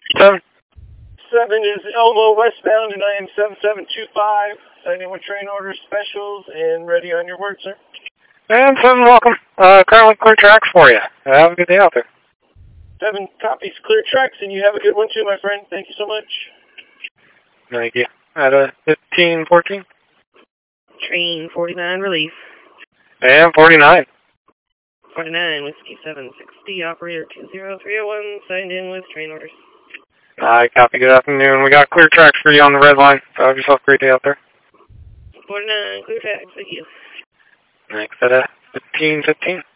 7. 7 is Elmo westbound, and I am 7725. Signing with train order specials and ready on your word, sir. And 7, welcome. Currently clear tracks for you. Have a good day out there. 7 copies, clear tracks, and you have a good one too, my friend. Thank you so much. Thank you. At 1514. Train 49 relief. And 49. 49, Whiskey 760, operator 20301, signed in with train orders. I copy. Good afternoon. We got clear tracks for you on the red line. So have yourself a great day out there. 49, clear tracks, thank you. Thanks. At 1515.